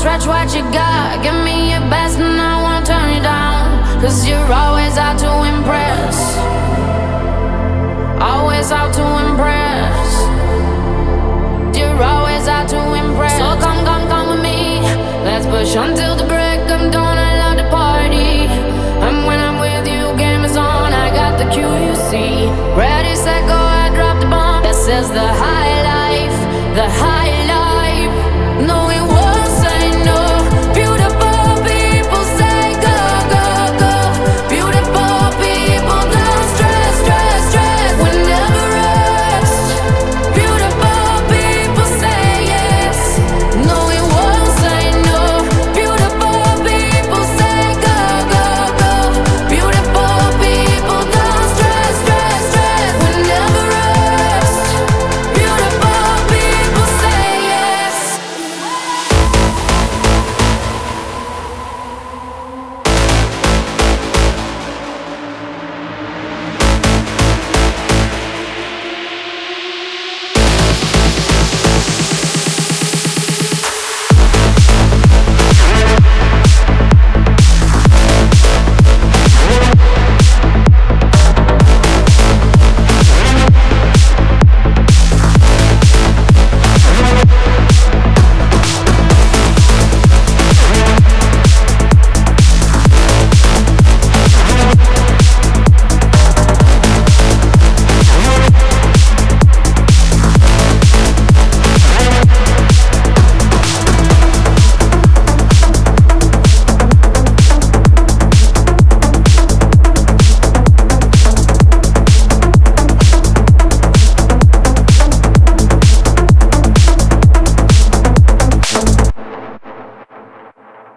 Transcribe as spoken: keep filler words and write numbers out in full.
stretch what you got. Give me your best and I won't turn you down. Cause you're always out to impress. Always out to impress. You're always out to impress. So come, come, come with me. Let's push until the break of dawn. I love to party. And when I'm with you, game is on. I got the Q, you see. Ready, set, go, I drop the bomb. This is the high life. The high